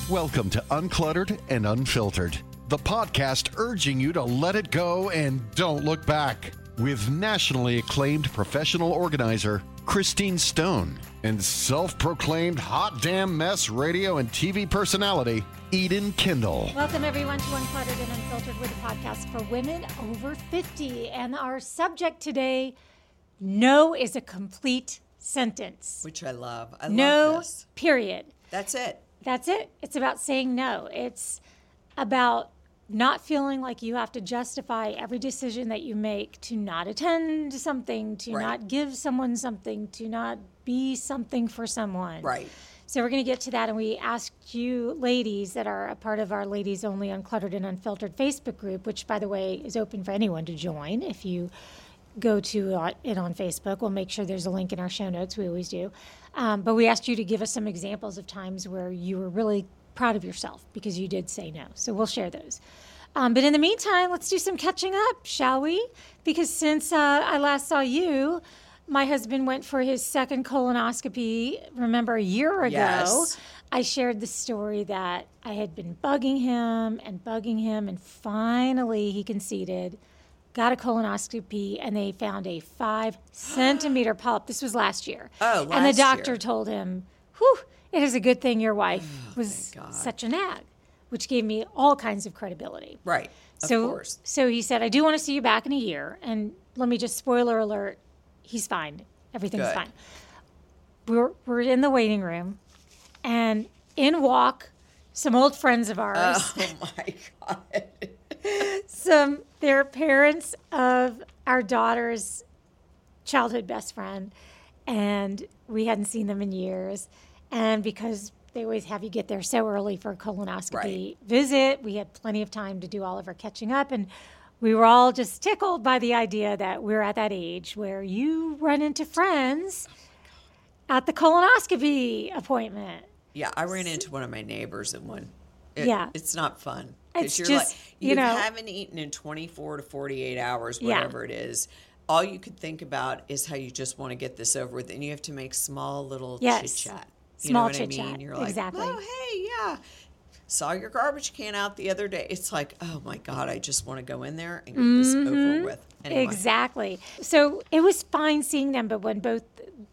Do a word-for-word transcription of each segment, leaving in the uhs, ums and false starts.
Welcome to Uncluttered and Unfiltered, the podcast urging you to let it go and don't look back. With nationally acclaimed professional organizer Christine Stone and self-proclaimed hot damn mess radio and T V personality Eden Kendall. Welcome everyone to Uncluttered and Unfiltered, with a podcast for women over fifty. And our subject today, no is a complete sentence. Which I love. I love no, this. Period. That's it. That's it. It's about saying no. It's about not feeling like you have to justify every decision that you make to not attend something, to Right. not give someone something, to not be something for someone. Right. So we're going to get to that, and we asked you ladies that are a part of our Ladies Only Uncluttered and Unfiltered Facebook group, which, by the way, is open for anyone to join. If you go to uh, it on Facebook, we'll make sure there's a link in our show notes. We always do. Um, but we asked you to give us some examples of times where you were really proud of yourself because you did say no. So we'll share those. Um, but in the meantime, let's do some catching up, shall we? Because since uh, I last saw you, my husband went for his second colonoscopy, remember, a year ago. Yes. I shared the story that I had been bugging him and bugging him, and finally he conceded, got a colonoscopy, and they found a five centimeter polyp. This was last year. Oh, And the last doctor year. told him, whew, it is a good thing your wife Oh, was thank God. such a nag, which gave me all kinds of credibility. Right. Of So, course. so he said, I do want to see you back in a year. And let me just, spoiler alert, he's fine. Everything's Good. fine. We're, we're in the waiting room, and in walk some old friends of ours. Oh my God. Some, they're parents of our daughter's childhood best friend, and we hadn't seen them in years. And because they always have you get there so early for a colonoscopy Right. visit, we had plenty of time to do all of our catching up, and we were all just tickled by the idea that we're at that age where you run into friends at the colonoscopy appointment. Yeah, I ran into one of my neighbors in one. It, Yeah. It's not fun. 'Cause It's you're just, like, you you know- haven't eaten in twenty-four to forty-eight hours, Yeah. whatever it is. All you could think about is how you just want to get this over with, and you have to make small little Yes. chit-chat. You Small know what chit-chat, I mean? You're like, exactly. oh, hey, yeah. Saw your garbage can out the other day. It's like, oh my God, I just want to go in there and get this over with. Anyway. Exactly. So it was fine seeing them, but when both,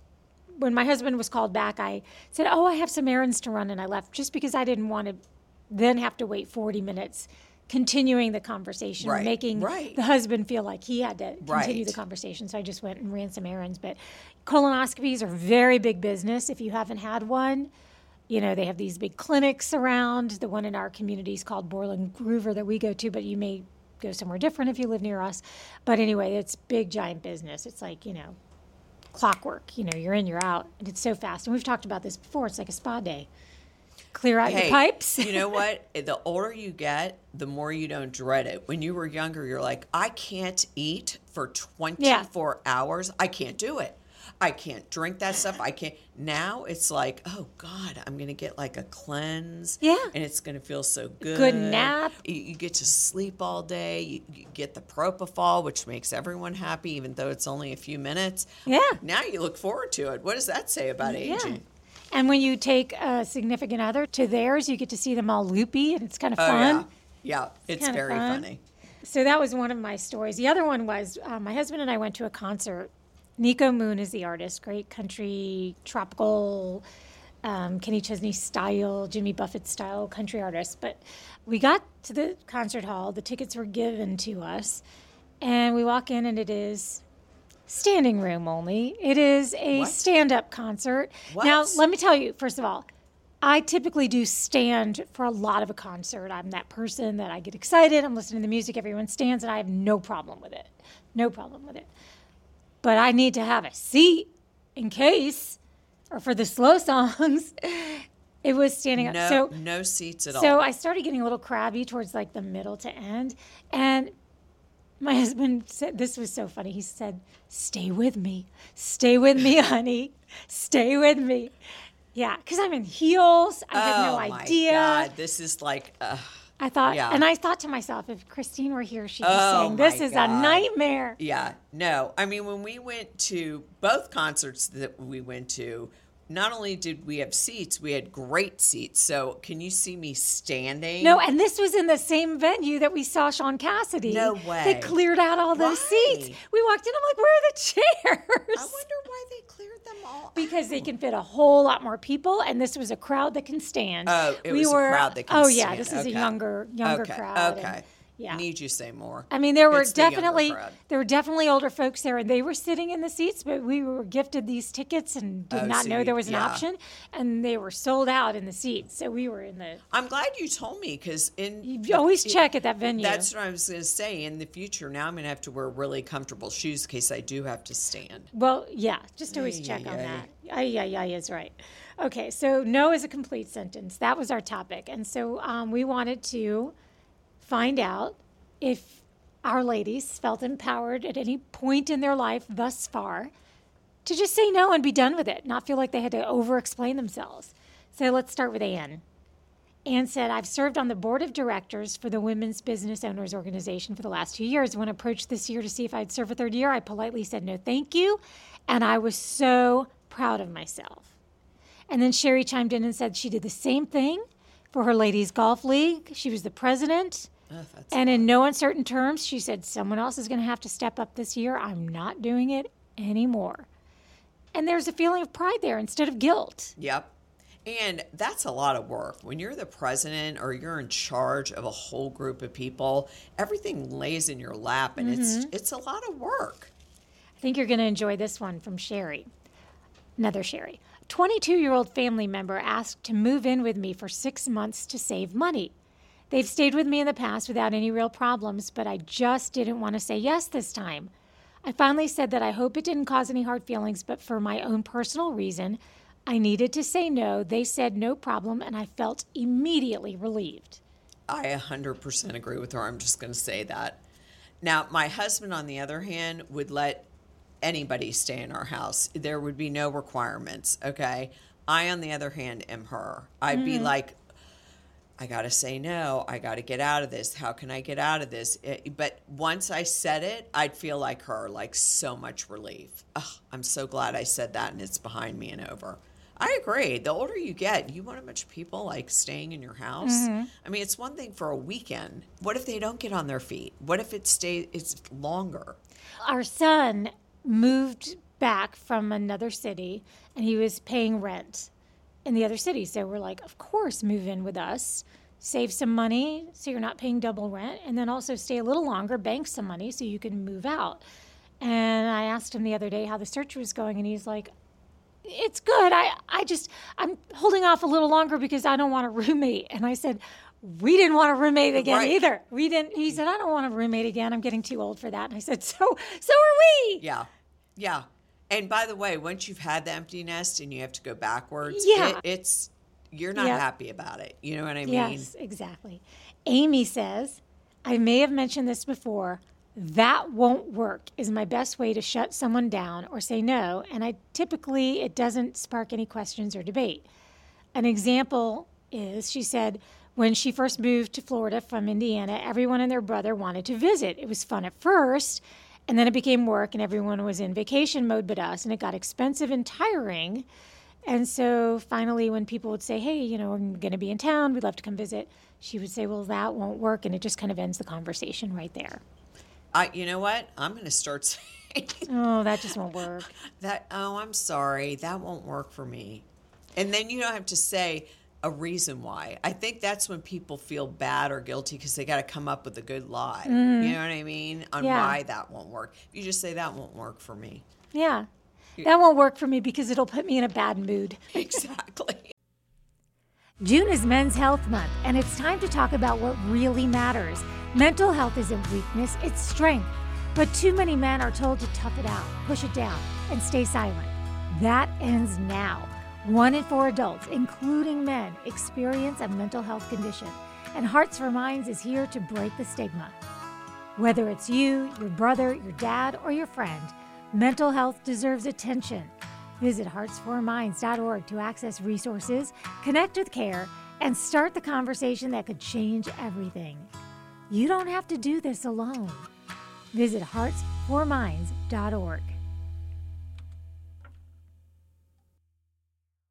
when my husband was called back, I said, oh, I have some errands to run, and I left just because I didn't want to then have to wait forty minutes continuing the conversation, Right, making right. the husband feel like he had to continue Right. the conversation. So I just went and ran some errands. But colonoscopies are very big business. If you haven't had one, you know, they have these big clinics around. The one in our community is called Borland Groover that we go to, but you may go somewhere different if you live near us. But anyway, it's big, giant business. It's like, you know, clockwork. You know, you're in, you're out. And it's so fast. And we've talked about this before. It's like a spa day. Clear out Hey, your pipes. You know what? The older you get, the more you don't dread it. When you were younger, you're like, I can't eat for twenty-four hours. I can't do it. I can't drink that stuff. I can't. Now it's like, oh God, I'm going to get like a cleanse. Yeah. And it's going to feel so good. Good nap. You, you get to sleep all day. You, you get the propofol, which makes everyone happy, even though it's only a few minutes. Yeah. Now you look forward to it. What does that say about aging? Yeah. And when you take a significant other to theirs, you get to see them all loopy, and it's kind of Oh, fun. yeah. Yeah. It's kinda very fun. funny. So that was one of my stories. The other one was uh, my husband and I went to a concert. Nico Moon is the artist, great country, tropical, um, Kenny Chesney style, Jimmy Buffett style country artist. But we got to the concert hall, the tickets were given to us, and we walk in, and it is standing room only. It is a What? stand-up concert. What? Now, let me tell you, first of all, I typically do stand for a lot of a concert. I'm that person that I get excited. I'm listening to the music. Everyone stands, and I have no problem with it. No problem with it. But I need to have a seat in case, or for the slow songs, it was standing up. No, So, no seats at so all. I started getting a little crabby towards like the middle to end. And my husband said, this was so funny. He said, stay with me. Stay with me, honey. Stay with me. Yeah, because I'm in heels. I had no oh my idea. God, this is like, uh, I thought, Yeah. and I thought to myself, if Christine were here, she'd be Oh, saying, this my is God. a nightmare. yeah, no. I mean, when we went to both concerts that we went to, not only did we have seats, we had great seats. So can you see me standing? No, and this was in the same venue that we saw Sean Cassidy. No way. They cleared out all those Why? seats. We walked in, I'm like, where are the chairs? I wonder why they cleared them all. Because they can fit a whole lot more people, and this was a crowd that can stand. Oh, it we was were, a crowd that can Oh, stand. yeah, this is Okay. a younger younger okay. crowd. Okay. and- Yeah. Need you say more. I mean, there were It's the younger definitely crowd. there were definitely older folks there, and they were sitting in the seats. But we were gifted these tickets and did Oh, not so know you- there was an yeah. option, and they were sold out in the seats. So we were in the. I'm glad you told me because in You always check at that venue. That's what I was going to say. In the future, now I'm going to have to wear really comfortable shoes in case I do have to stand. Well, yeah, just always Ay, check ay, on ay. that. Ay, ay, ay is right. Okay, so no is a complete sentence. That was our topic. And so um, we wanted to find out if our ladies felt empowered at any point in their life thus far to just say no and be done with it, not feel like they had to over-explain themselves. So let's start with Anne. Anne said, I've served on the board of directors for the Women's Business Owners Organization for the last two years. When approached this year to see if I'd serve a third year, I politely said no thank you, and I was so proud of myself. And then Sherry chimed in and said she did the same thing for her ladies' golf league. She was the president. Oh, that's And in no uncertain terms, she said, someone else is going to have to step up this year. I'm not doing it anymore. And there's a feeling of pride there instead of guilt. Yep. And that's a lot of work. When you're the president or you're in charge of a whole group of people, everything lays in your lap and it's it's a lot of work. I think you're going to enjoy this one from Sherry. Another Sherry. A twenty-two-year-old family member asked to move in with me for six months to save money. They've stayed with me in the past without any real problems, but I just didn't want to say yes this time. I finally said that I hope it didn't cause any hard feelings, but for my own personal reason, I needed to say no. They said no problem, and I felt immediately relieved. I one hundred percent agree with her. I'm just going to say that. Now, my husband, on the other hand, would let anybody stay in our house. There would be no requirements, okay? I, on the other hand, am her. I'd be like, I got to say no. I got to get out of this. How can I get out of this? It- but once I said it, I'd feel like her, like so much relief. Ugh, I'm so glad I said that and it's behind me and over. I agree. The older you get, you want a bunch of people like staying in your house. I mean, it's one thing for a weekend. What if they don't get on their feet? What if it stays? It's longer. Our son moved back from another city, and he was paying rent in the other city. So we're like, of course, move in with us, save some money so you're not paying double rent, and then also stay a little longer, bank some money so you can move out. And I asked him the other day how the search was going, and he's like, it's good. I, I just, I'm holding off a little longer because I don't want a roommate. And I said, we didn't want a roommate again Right. either. We didn't, he said, I don't want a roommate again. I'm getting too old for that. And I said, so, so are we. Yeah. Yeah. And by the way, once you've had the empty nest and you have to go backwards, Yeah. it, it's, you're not Yeah. happy about it. You know what I mean? Yes, exactly. Amy says, I may have mentioned this before. That won't work is my best way to shut someone down or say no. And I typically, it doesn't spark any questions or debate. An example is, she said, when she first moved to Florida from Indiana, everyone and their brother wanted to visit. It was fun at first, and then it became work, and everyone was in vacation mode but us, and it got expensive and tiring. And so finally, when people would say, hey, you know, I'm going to be in town, we'd love to come visit, she would say, well, that won't work, and it just kind of ends the conversation right there. I, you know what? I'm going to start saying Oh, that just won't work. that. Oh, I'm sorry. That won't work for me. And then you don't have to say a reason why. I think that's when people feel bad or guilty because they got to come up with a good lie. You know what I mean? On Yeah. why that won't work. If you just say that won't work for me. Yeah. That won't work for me because it'll put me in a bad mood. Exactly. June is Men's Health Month, and it's time to talk about what really matters. Mental health isn't weakness, it's strength. But too many men are told to tough it out, push it down, and stay silent. That ends now. One in four adults, including men, experience a mental health condition, and Hearts for Minds is here to break the stigma. Whether it's you, your brother, your dad, or your friend, mental health deserves attention. Visit hearts for minds dot org to access resources, connect with CARE, and start the conversation that could change everything. You don't have to do this alone. Visit hearts for minds dot org.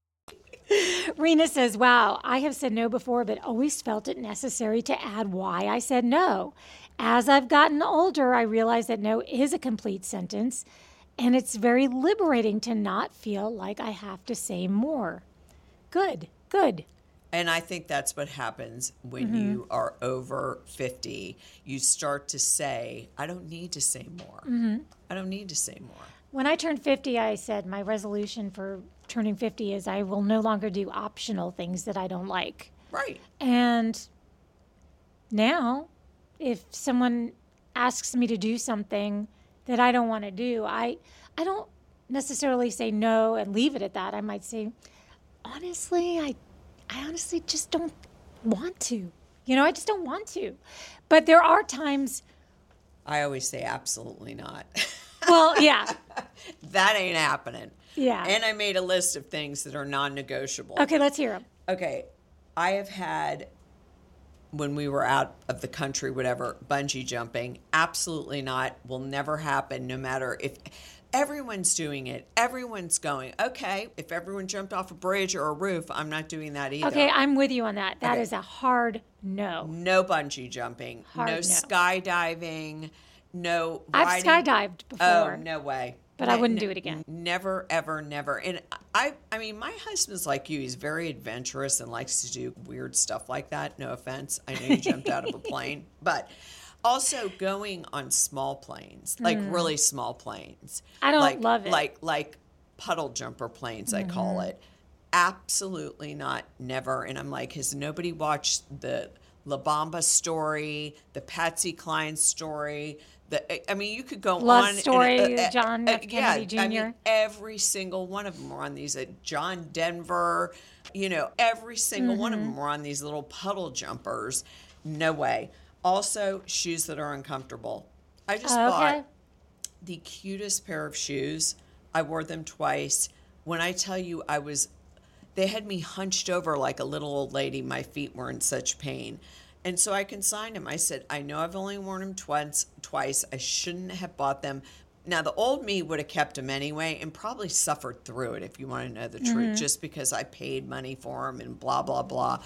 Rena says, wow, I have said no before, but always felt it necessary to add why I said no. As I've gotten older, I realize that no is a complete sentence, and it's very liberating to not feel like I have to say more. Good, good. And I think that's what happens when mm-hmm. you are over fifty. You start to say, I don't need to say more. Mm-hmm. I don't need to say more. When I turned fifty, I said my resolution for turning fifty is I will no longer do optional things that I don't like. Right. And now, if someone asks me to do something that I don't want to do, I I don't necessarily say no and leave it at that. I might say, honestly, I I honestly just don't want to. You know, I just don't want to. But there are times. I always say absolutely not. Well, yeah. That ain't happening. Yeah. And I made a list of things that are non-negotiable. Okay, let's hear them. Okay. I have had, when we were out of the country, whatever, bungee jumping. Absolutely not. Will never happen, no matter if everyone's doing it. Everyone's going, okay, if everyone jumped off a bridge or a roof, I'm not doing that either. Okay, I'm with you on that. That okay. is a hard no. No bungee jumping. Hard no, no skydiving. No riding. I've skydived before. Oh, no way. But I wouldn't do it again. Never, ever, never. And I I mean, my husband's like you. He's very adventurous and likes to do weird stuff like that. No offense. I know you jumped out of a plane. But also going on small planes, like mm. really small planes. I don't like, love it. Like, like puddle jumper planes, mm-hmm. I call it. Absolutely not. Never. And I'm like, has nobody watched the La Bamba story, the Patsy Cline story? The, I mean, you could go Love on. Story, and, uh, uh, John uh, F. Kennedy yeah, Junior I mean, every single one of them were on these. Uh, John Denver, you know, every single mm-hmm. one of them were on these little puddle jumpers. No way. Also, shoes that are uncomfortable. I just oh, bought okay. the cutest pair of shoes. I wore them twice. When I tell you, I was, they had me hunched over like a little old lady. My feet were in such pain. And so I consigned him. I said, I know I've only worn them twice. Twice. I shouldn't have bought them. Now, the old me would have kept them anyway and probably suffered through it, if you want to know the mm-hmm. truth, just because I paid money for them and blah, blah, blah.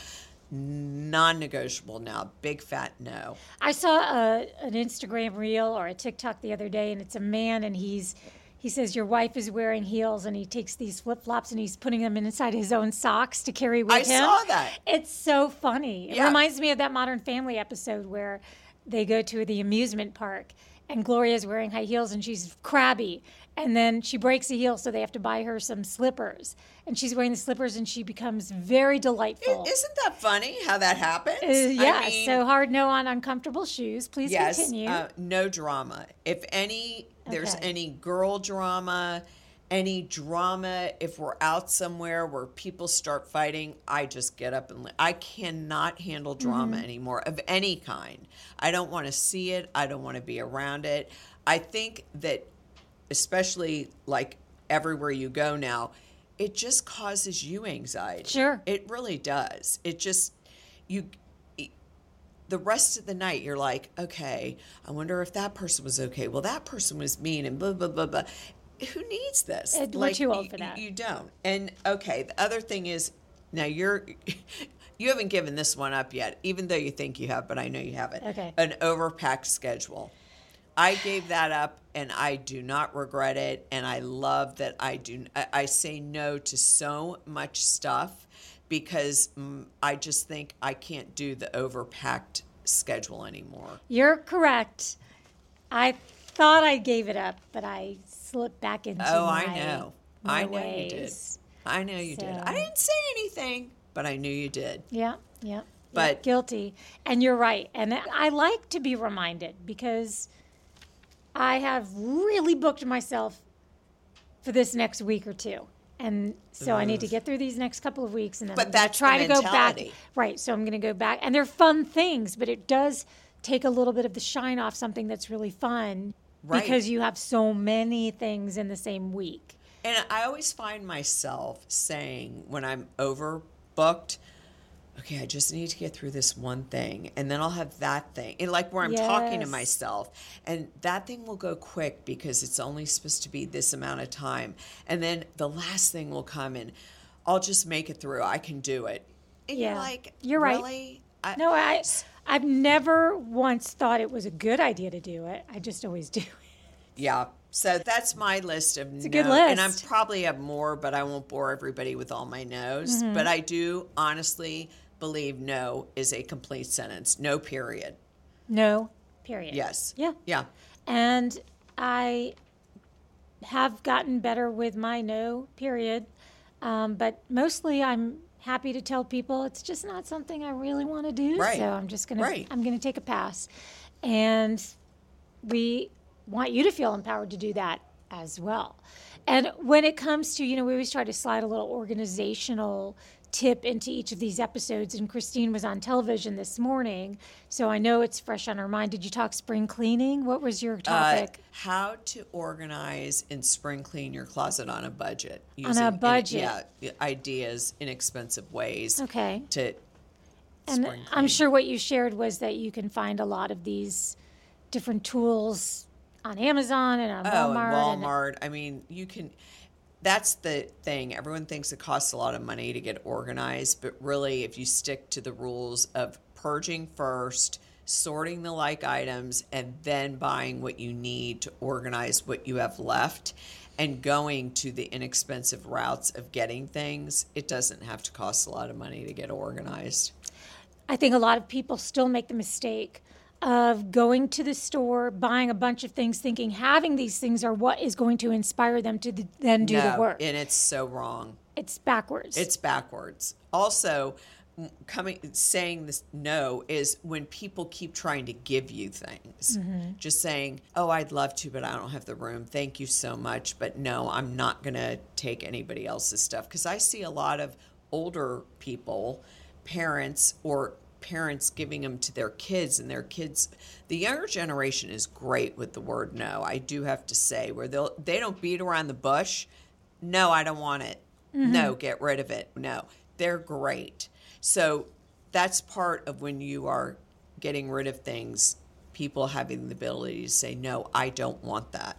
Non-negotiable now. Big fat no. I saw a, an Instagram reel or a TikTok the other day, and it's a man, and he's he says your wife is wearing heels, and he takes these flip-flops and he's putting them inside his own socks to carry with I him. I saw that. It's so funny. It yeah. reminds me of that Modern Family episode where they go to the amusement park and Gloria's wearing high heels and she's crabby. And then she breaks a heel, so they have to buy her some slippers. And she's wearing the slippers and she becomes very delightful. Isn't that funny how that happens? Uh, yeah, I mean, so hard no on uncomfortable shoes. Please yes, continue. Uh, no drama. If any, there's Okay. any girl drama, any drama, if we're out somewhere where people start fighting, I just get up and, I cannot handle drama Mm-hmm. anymore of any kind. I don't want to see it. I don't want to be around it. I think that, especially like everywhere you go now, it just causes you anxiety. Sure. It really does. It just, you, the rest of the night, you're like, okay, I wonder if that person was okay. Well, that person was mean and blah, blah, blah, blah. Who needs this? It, we're like, too old you, for that. You don't. And okay, the other thing is, now you're, you haven't given this one up yet, even though you think you have, but I know you haven't. Okay. An overpacked schedule. I gave that up, and I do not regret it. And I love that I do. I, I say no to so much stuff because mm, I just think I can't do the overpacked schedule anymore. You're correct. I thought I gave it up, but I slipped back into Oh, my I know. my I know ways. you did. I know you So- did. I didn't say anything, but I knew you did. Yeah, yeah. But- yeah, guilty. And you're right. And I like to be reminded because I have really booked myself for this next week or two. And so I need to get through these next couple of weeks, and then But I'm gonna that's try the to go back. mentality. Right. So I'm going to go back, and they're fun things, but it does take a little bit of the shine off something that's really fun Right. because you have so many things in the same week. And I always find myself saying when I'm overbooked, okay, I just need to get through this one thing, and then I'll have that thing. And like where I'm talking to Yes. myself, and that thing will go quick because it's only supposed to be this amount of time. And then the last thing will come, and I'll just make it through. I can do it. And Yeah. you're like, You're right. really? I, No, I, I've never once thought it was a good idea to do it. I just always do it. Yeah. So that's my list of It's a no. good list. And I'm probably have more, but I won't bore everybody with all my no's. Mm-hmm. But I do honestly believe no is a complete sentence. No period. No, period. Yes. Yeah. Yeah. And I have gotten better with my no, period. Um, but mostly I'm happy to tell people it's just not something I really want to do. Right. So I'm just going Right. to, I'm going to take a pass. And we want you to feel empowered to do that as well. And when it comes to, you know, we always try to slide a little organizational tip into each of these episodes. And Christine was on television this morning, so I know it's fresh on her mind. Did you talk spring cleaning? What was your Uh, topic? how to organize and spring clean your closet on a budget. On a in- budget. yeah. Ideas, inexpensive ways Okay. to And spring I'm clean. sure what you shared was that you can find a lot of these different tools on Amazon and on Oh, Walmart. and Walmart. I mean, you can. That's the thing. Everyone thinks it costs a lot of money to get organized, but really, if you stick to the rules of purging first, sorting the like items, and then buying what you need to organize what you have left, and going to the inexpensive routes of getting things, it doesn't have to cost a lot of money to get organized. I think a lot of people still make the mistake of going to the store, buying a bunch of things, thinking having these things are what is going to inspire them to th- then do no, the work. and it's so wrong. It's backwards. It's backwards. Also, m- coming saying this no is when people keep trying to give you things. Just saying, "Oh, I'd love to, but I don't have the room. Thank you so much, but no, I'm not going to take anybody else's stuff." Because I see a lot of older people, parents or parents giving them to their kids, and their kids, the younger generation is great with the word no. I do have to say, where they'll they don't beat around the bush. No, I don't want it. No, get rid of it. No, they're great. So that's part of when you are getting rid of things, people having the ability to say, no, I don't want that.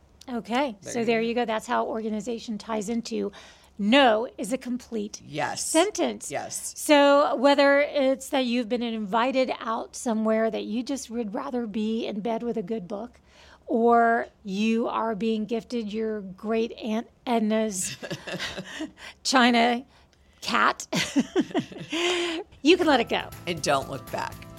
Okay, There so you there go. you go. That's how organization ties into no is a complete Yes. sentence. Yes. So whether it's that you've been invited out somewhere that you just would rather be in bed with a good book, or you are being gifted your great Aunt Edna's China cat, you can let it go. And don't look back.